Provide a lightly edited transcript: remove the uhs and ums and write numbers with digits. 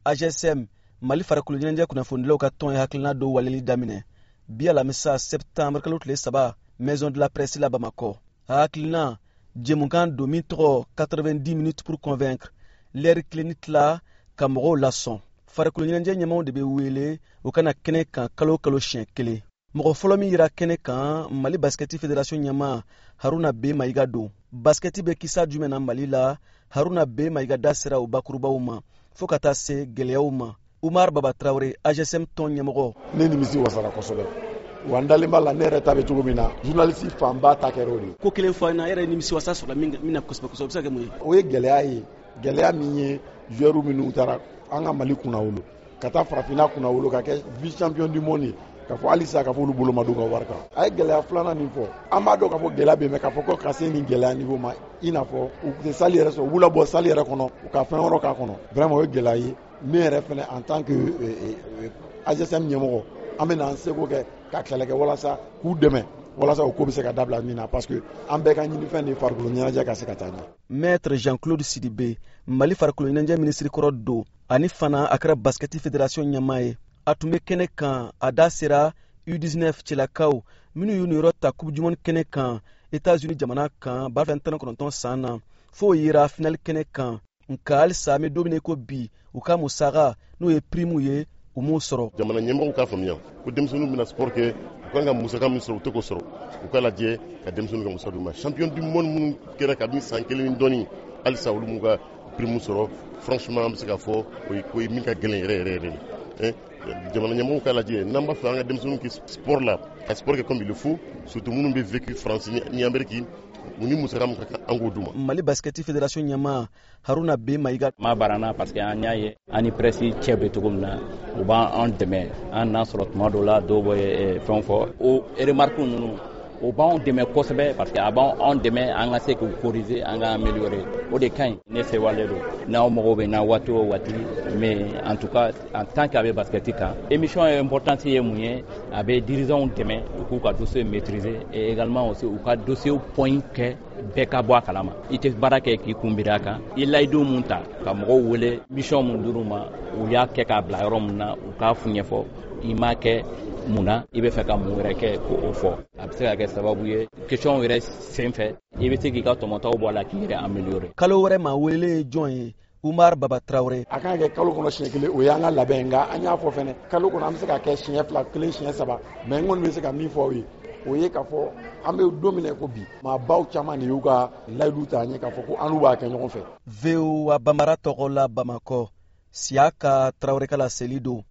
AGSM Mali farakulu ɲɛnajɛ kunnafonidilaw ka tɔn ye hakilina dɔw waleli daminɛ bi alamisa septembre kalo tile 3 Maison de la Presse la Bamako. Hakilina jɛmukan don min tɔgɔ 90 minutes pour convaincre l'heure clé tila ka mɔgɔw lasɔn. Farakulu ɲɛnajɛ ɲɛmaw de bɛ wele u kana kɛnɛ kan kalo siɲɛ kelen. Mɔgɔ fɔlɔ min yira kɛnɛ kan Mali Basketi Fédération ɲɛma Haruna B. Maïga don. Basketi bɛ kisa jumɛn na Mali la, Haruna B. Maïga da sera u bakurubaw ma fo ka taa se gɛlɛyaw ma. Umar Baba Traoré, AGSM tɔn ɲɛmɔgɔ. Ne nimisi wasara kosɛbɛ. Wa n dalen b'a la ne yɛrɛ ta bɛ cogo min na journaliste fanba ta kɛra o de. Ko kelen fɔ an na, yɛrɛ nimisi wasa sɔrɔ min na kosɛbɛ kosɛbɛ, o bɛ se ka kɛ mun ye? O ye gɛlɛya ye, gɛlɛya min ye joueurs minnu taara an ka Mali kunna wolo ka taa farafinna kunna wolo ka kɛ vice champion du monde ka fɔ halisa ka fɔ olu bolo ma don ka wari kan. A ye gɛlɛya filanan min fɔ an b'a dɔn ka fɔ gɛlɛya bɛ mɛn ka fɔ ko ka se nin gɛlɛya niveau ma i n'a fɔ u tɛ salle yɛrɛ sɔrɔ u b'u labɔ salle yɛrɛ kɔnɔ u ka fɛn wɛrɛ k'a kɔnɔ. Vraiment o ye gɛlɛya ye ne yɛrɛ fɛnɛ en tant que AGSM ɲɛmɔgɔ an bɛ n'an seko kɛ ka kɛlɛ kɛ walasa k'u dɛmɛ walasa o ko bɛ se ka dabila min na parce que an bɛɛ ka ɲini fɛn de farikolo ɲɛnajɛ ka se ka taa ɲɛ. Maître Jean-Claude Sidibé Mali farikolo ɲɛnajɛ ministre kɔrɔ don ani fana a kɛra Basketi Fédération ɲɛma ye a tun bɛ kɛnɛ kan a da sera U19 cɛlakaw minnu y'u niyɔrɔ ta Coupe du Monde kɛnɛ kan États-Unis jamana kan 2019 san na fo yira final kɛnɛ kan nka halisa an bɛ don min ko bi u ka musaka n'o ye prime ye u m'o sɔrɔ. Jamana ɲɛmɔgɔw k'a faamuya ko denmisɛnninw bɛna sport kɛ u kan ka musaka min sɔrɔ u tɛ k'o sɔrɔ u k'a lajɛ ka denmisɛnninw ka musaka d'u ma. Champion du monde minnu kɛra kabini san 1 ni dɔɔni halisa olu m'u ka prime sɔrɔ franchement an bɛ se k'a fɔ o ye min ka gɛlɛn yɛrɛ de. Jamana ɲɛmɔgɔw k'a lajɛ n'an b'a fɛ an ka denmisɛnninw kɛ sport la ka sport kɛ comme il le faut surtout minnu bɛ vécu France ni Amérique u ni musaka min ka kan an k'o d'u ma. Mali Basketi Fédération ɲɛma Haruna B. Maïga. Ma barana parce que an y'a ye an ni presse cɛ bɛ cogo min na u b'an dɛmɛ an n'a sɔrɔ tuma dɔw la dɔw bɛ fɛn fɔ o remarque ninnu o b'anw dɛmɛ kosɛbɛ parce que a b'anw dɛmɛ an ka se k'u corriger an ka améliorer o de ka ɲi ne sewalen don n'aw mago bɛ na waati o waati mais en tout cas en tant que a bɛ basketi kan émission ye importance ye mun ye a bɛ dirigeants dɛmɛ u k'u ka dossier maîtriser et également aussi u ka dossier point kɛ bɛɛ ka bɔ a kalama i tɛ baara kɛ k'i kunbiri a kan i layidu mun ta ka mɔgɔw wele mission mun dir'u ma u y'a kɛ k'a bila yɔrɔ mun na u k'a f'u ɲɛfɔ i m'a kɛ mun na i bɛ fɛ ka mun wɛrɛ kɛ k'o fɔ a bɛ se ka kɛ sababu ye question yɛrɛ senfɛ i bɛ se k'i ka tɔmɔtaw bɔ a la k'i yɛrɛ améliorer. Kalo wɛrɛ ma wele ye jɔn ye Umar Baba Traoré. A kan ka kɛ kalo kɔnɔ siɲɛ kelen o y'an ka labɛn nka an y'a fɔ fɛnɛ kalo kɔnɔ an bɛ se ka kɛ siɲɛ 2 kelen siɲɛ 3 mais n kɔni bɛ se ka min fɔ aw ye o ye k'a fɔ an bɛ don min na ko bi maabaw caman de y'u ka layidu ta ɲɛ k'a fɔ ko an n'u b'a kɛ ɲɔgɔn fɛ. VOA Bambara tɔgɔ la Bamako Siaka Traoré kala seli don.